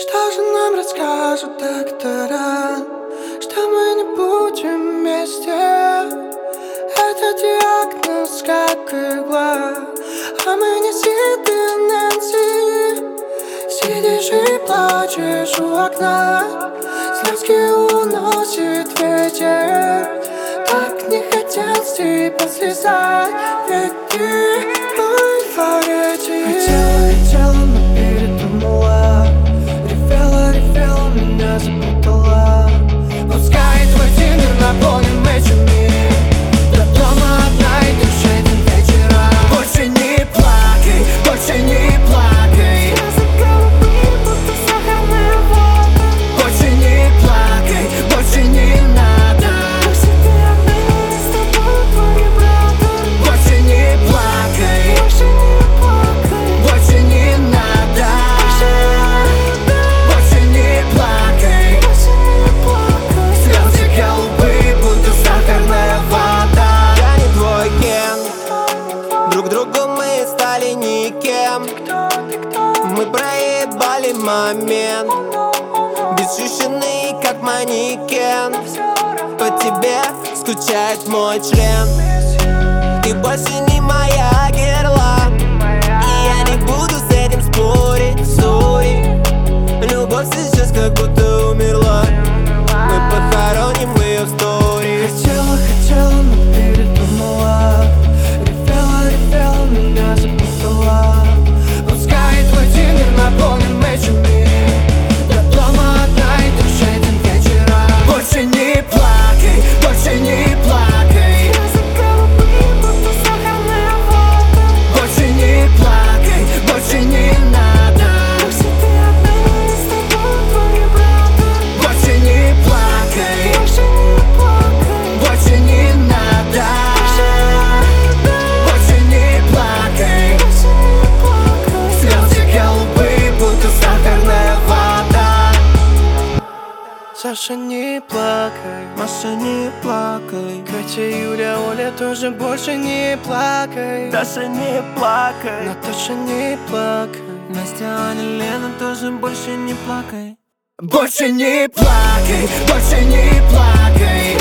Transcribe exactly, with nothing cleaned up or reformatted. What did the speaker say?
Что же нам расскажут доктора? Что мы не будем вместе. Это диагноз как игла, а мы не Сид и Нэнси. Сидишь и плачешь у окна, слезки уносит ветер. Так не хотел с тебя слезать, ведь ты мой фаворит. Хотела, хотела, но передумала. Ревела, ревела, меня запутала. Пускай твой тинер наполнен мэчами. До дома одна идешь этим вечером. Больше не плакай, больше не плакай. Слезы голубые, будто сахарная вода. Больше не плакай, больше не надо. Больше ты одна, и с тобой твой брат. Больше не плакай, Больше не плакай. больше не надо. Больше не плакай. Больше не плакай. Слезы голубые, будто сахарная вода. Я не твой ген, друг другу мы стали никем. Мы проебали момент, безжизненный как манекен. По тебе скучает мой член. Ты больше не моя герла, и я не буду с этим спорить, сори. Любовь сейчас как будто умерла. Мы похороним ее в стори. Хотела, хотела, но передумала. Ревела, ревела, меня запутала. Пускай твой тинер наполнен мэчами. До дома одна идешь этим вечером. Больше не плакай, больше не плакай. Слезы голубые, будто сахарная вода. Больше не плакай, больше не надо. Больше ты одна, и с тобой твой брат. Больше не плакай, Больше не плакай. больше не надо. Больше не плакай. Больше не плакай. Слезы голубые, будто сахарная вода. Саша, не плакай. Маша, не плакай, Катя, Юля, Оля, тоже больше не плакай. Даша, не плакай, Наташа, не плакай. Настя, Аня, Лена, тоже больше не плакай. Больше не плакай, больше не плакай.